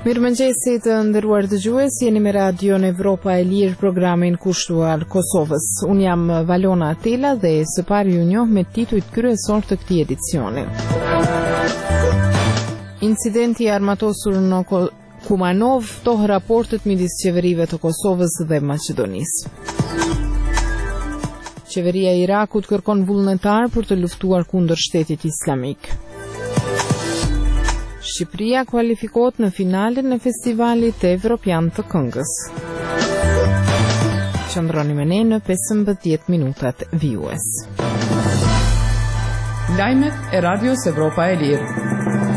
Mirëmëngjesi të nderuar dëgjues, jeni me Radio Evropa e Lirë, programin kushtuar Kosovës. Unë jam Valona Atela dhe së pari ju njoh me titujt kryesor të këtij edicioni. Incidenti armatosur në Kumanov ftoh raportet midis qeverive të Kosovës dhe Maqedonisë. Qeveria e Irakut kërkon vullnetar për të luftuar kundër shtetit islamik. Shqipëria kualifikohet në finalen e festivalit evropian të këngës. Qëndroni me ne në 15 minutat vijues. Lajmet e Radios Evropa e Lirë.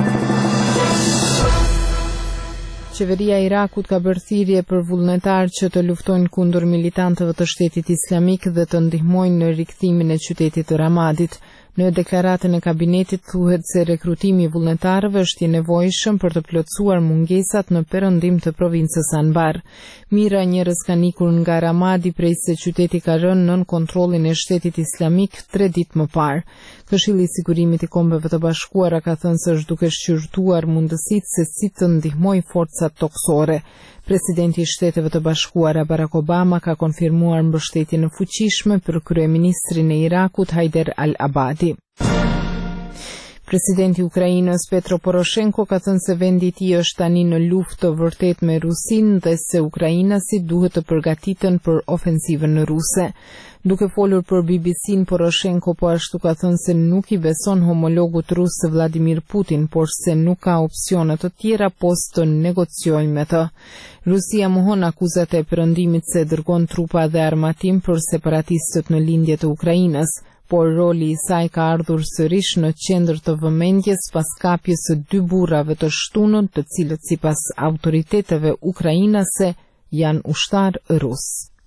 Qeveria e Irakut ka bërë thirrje për vullnetar që të luftojnë kundër militantëve të shtetit islamik dhe të ndihmojnë në rikthimin e qytetit të Ramadit. Në deklaratën e kabinetit thuhet se rekrutimi i vullnetarëve është i nevojshëm për të plotësuar mungesat në perëndim të provincës Anbar. Mira njerëz kanë ikur nga Ramadi prej se qyteti ka rënë nën kontrollin e shtetit islamik 3 ditë më parë. Këshilli i Sigurimit i Kombeve të Bashkuara ka thënë se është duke shqyrtuar mundësitë se si të ndihmojë forcat toksore. Presidenti i Shteteve të Bashkuara Barack Obama ka konfirmuar mbështetjen e fuqishme për kryeministrin e Irakut Haider al-Abadi. Presidenti i Ukrainës Petro Poroshenko ka thënë se vendi i tij është tani në luftë të vërtetë me Rusinë dhe se ukrainasit duhet të përgatiten për ofensivën ruse. Duke folur për BBC-n, Poroshenko po ashtu ka thënë se nuk i beson homologut rus Vladimir Putin, por se nuk ka opsione të tjera pos të negociojë me të. Rusia mohon akuzat e perëndimit se dërgon trupa dhe armatim për separatistët në lindje të Ukrainës, por roli i saj ka ardhur sërish në qendër të vëmendjes pas kapjes së 2 burrave të shtunën, të cilët sipas autoriteteve ukrainase janë ushtar rus.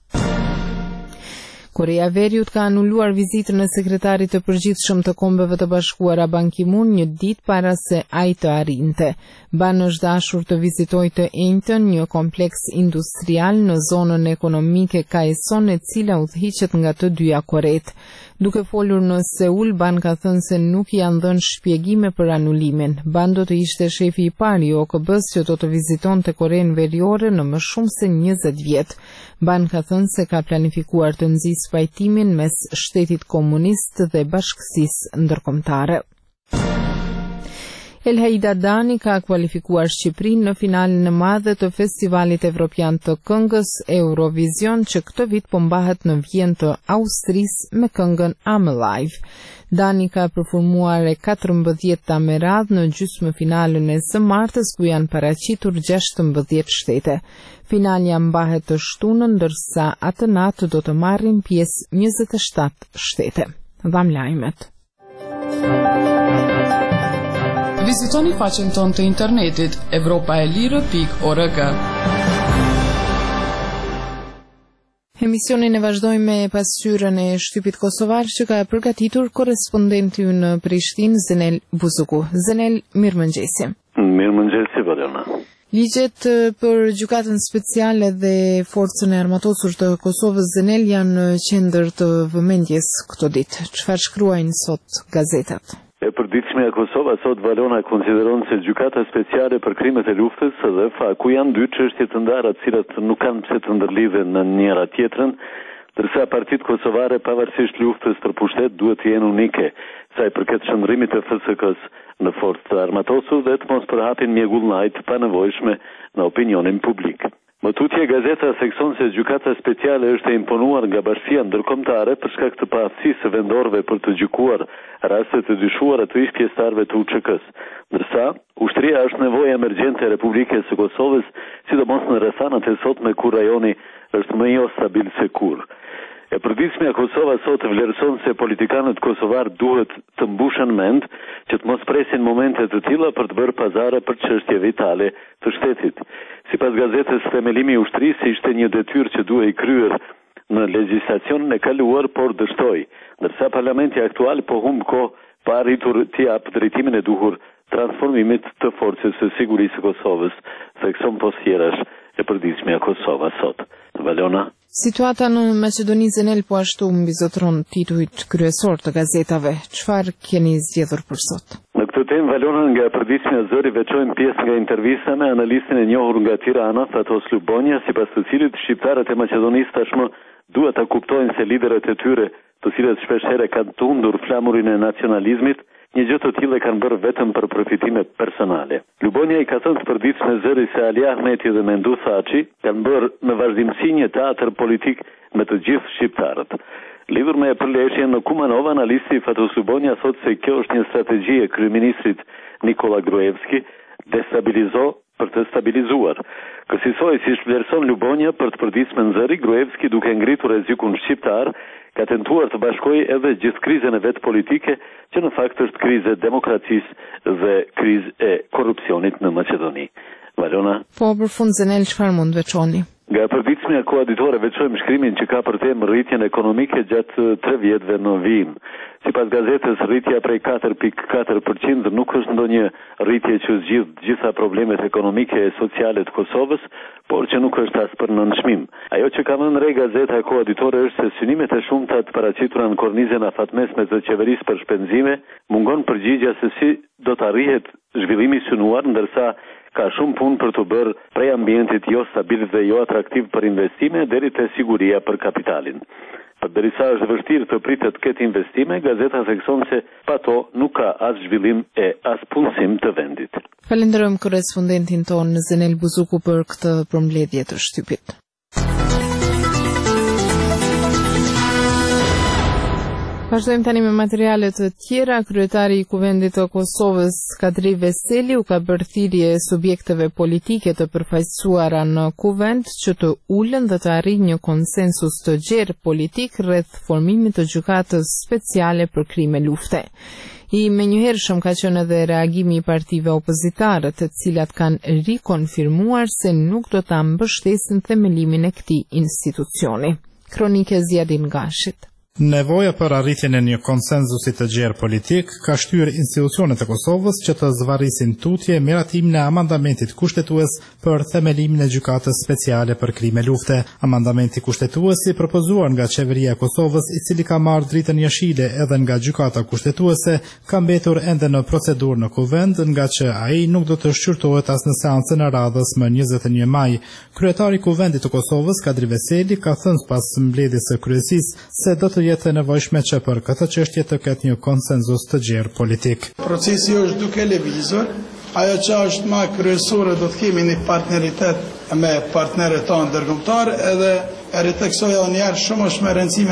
Korea e Veriut ka anuluar vizitën e sekretarit të përgjithshëm të Kombeve të Bashkuara Ban Ki-moon një ditë para se ai të arrinte. Ban është dashur të vizitojë të njëjtën një kompleks industrial në zonën ekonomike Kaeson, e cila udhëhiqet nga të dyja Koret. Duke folur në Seul, Ban ka thënë se nuk janë dhënë shpjegime për anulimin. Ban do të ishte shefi i parë i OKB-s që do të vizitonte Korenë Veriore në më shumë se 20 vjet. Ban ka thënë se ka planifikuar të nxjisë pajtimin mes shtetit komunist dhe bashkësisë ndërkombëtare. El Haidadani ka kualifikuar Shqipërinë në finalen e madhe të festivalit evropian të këngës Eurovision, që këtë vit po mbahet në Vjenë të Austrisë me këngën I'm Alive. Dani ka përformuar e 14 me radhë në gjysmëfinalen e së martës, ku janë paraqitur 16 shtete. Finalja mbahet të shtunën, ndërsa atë natë do të marrin pjesë 27 shtete. Dham lajmet. Vizitoni faqen tonë të internetit evropaelire.org. Emisionin e vazhdojmë me pasqyrën e shtypit kosovar që ka përgatitur korrespondenti në Prishtinë, Zenel Buzuku. Zenel, mirëmëngjesi. Mirëmëngjesi, Valona. Ligjet për gjykatën speciale dhe forcën e armatosur të Kosovës, Zenel, janë në qendër të vëmendjes këto ditë. Çfarë shkruajnë sot gazetat? E përditshme e Kosova sot, Valona, konsideron se gjykata speciale për krimet e luftës dhe faku janë 2 çështje të ndara, të cilat nuk kanë pse të ndërlidhen në njëra tjetrën, ndërsa partitë kosovare pavarësisht luftës për pushtet duhet të jenë unike, sa i përket shndrimit të FSK-s në forcë të armatosur dhe të mos përhapin mjegullnaj të panevojshme në opinionin publik. Më tutje, gazeta thekson se gjykata speciale është e imponuar nga bashkia ndërkombëtare për shkak të paaftësisë së vendorëve për të gjykuar raste të dyshuara të ish pjesëtarëve të UÇK-s, ndërsa ushtria është nevojë emergjente e Republikës së Kosovës, sidomos në rrethanat e sotme ku rajoni është më jo stabil se kurrë. E përditshmja Kosova sot vlerëson se politikanët kosovar duhet të mbushen mend që të mos presin momente të tilla për të bërë pazare për çështje vitale të shtetit. Sipas gazetës, themelimi i ushtrisë ishte një detyrë që duhej kryer në legjislacionin e kaluar, por dështoi, ndërsa parlamenti aktual po humb kohë pa arritur të japë drejtimin e duhur transformimit të forcës së sigurisë së Kosovës, thekson posjerash e përditshmja Kosova sot. Valona. Situata në Maqedoni, Zenel, po ashtu mbizotron titujt kryesor të gazetave. Çfarë keni zgjedhur për sot? Në këtë temë Valona nga përditshmja e zëri veçojmë pjesë nga intervista me analistin e njohur nga Tirana, Fatos Lubonja, sipas të cilit shqiptarët e Maqedonisë tashmë duhet ta kuptojnë se liderët e tyre, të cilët shpeshherë kanë tundur flamurin e nacionalizmit, një gjë të tillë kanë bërë vetëm për përfitime personale. Lubonja i ka thënë të përditshme zëri se Ali Ahmeti dhe Mendu Thaçi kanë bërë me vazhdimsi një teatër politik me të gjithë shqiptarët. Lidhur me përleshjen në Kumanov, analisti Fatos Lubonja thotë se kjo është një strategji e kryeministrit Nikola Gruevski për të stabilizuar. Kësaj si vlerëson Lubonja për të përditshme zëri, Gruevski duke ngritur rrezikun shqiptar, ka tentuar të bashkojë edhe gjithë krizën e vet politike, që në fakt është krizë e demokracisë dhe krizë e korrupsionit në Maqedoni. Valona. Po, për fund Zenel, çfarë mund veçoni? Nga përditshmja koaditore veçojmë shkrimin që ka për temë rritjen ekonomike gjatë 3 vjetëve në vijim. Sipas gazetës, rritja prej 4.4% nuk është ndonjë rritje që zgjidh gjitha problemet ekonomike e sociale të Kosovës, por që nuk është as për nënçmim. Ajo që ka vënë re gazeta koaditore është se synimet e shumta të paraqitura në kornizën afatmesme të qeverisë për shpenzime mungon përgjigja se si do të arrihet zhvillimi i synuar, ndërsa ka shumë punë për të bërë prej ambientit jo stabil dhe jo atraktiv për investime deri te siguria për kapitalin. Përderisa është vështirë të pritet këtë investime, gazeta thekson se pa to nuk ka as zhvillim e as punësim të vendit. Falenderojmë korrespondentin tonë Zenel Buzuku për këtë përmbledhje të shtypit. Vazhdojmë tani me materiale të tjera. Kryetari i Kuvendit të Kosovës, Kadri Veseli, u ka bërë thirrje subjekteve politike të përfaqësuara në Kuvend që të ulen dhe të arrijnë një konsensus të gjerë politik rreth formimit të gjykatës speciale për krime lufte. I menjëhershëm ka qenë edhe reagimi i partive opozitare, të cilat kanë rikonfirmuar se nuk do ta mbështesin themelimin e këtij institucioni. Kronike Zjadin Gashit. Nevoja për arritjen e një konsenzusi të gjerë politik ka shtyrë institucionet e Kosovës që të zvarrisin tutje miratimin e amandamentit kushtetues për themelimin e gjykatës speciale për krime lufte. Amandamenti kushtetues i propozuar nga qeveria e Kosovës, i cili ka marrë dritën jeshile edhe nga gjykata kushtetuese, ka mbetur ende në procedurë në Kuvend, nga që ai nuk do të shqyrtohet as në seancën e radhës më 21 maj. Kryetari i Kuvendit të Kosovës, Kadri Veseli, ka thënë pas mbledhjes së kryesisë se do të jetë nevojshme që për këtë çështje të ketë një konsenzus të gjerë politik. Procesi është duke lëvizur, ajo që është më kryesore do të kemi një partneritet me partnerët tonë ndërkombëtar, edhe rriteksoja një herë shumë është me rëndësishme